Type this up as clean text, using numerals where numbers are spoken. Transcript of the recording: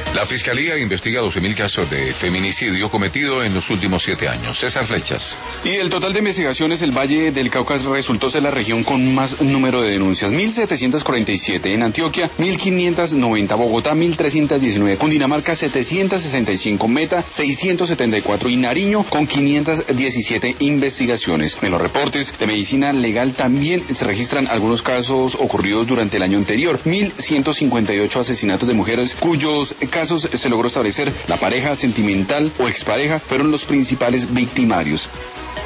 La Fiscalía investiga 12.000 casos de feminicidio cometido en los últimos 7 años. César Flechas. Y el total de investigaciones, el Valle del Cauca resultó ser la región con más número de denuncias, 1.747. En Antioquia, 1.590. Bogotá, 1.319. Cundinamarca, 765. Meta, 674. Y Nariño, con 517 investigaciones. En los reportes de medicina legal también se registran algunos casos ocurridos durante el año anterior. 1.158 asesinatos de mujeres cuyos casos se logró establecer la pareja sentimental o expareja fueron los principales victimarios.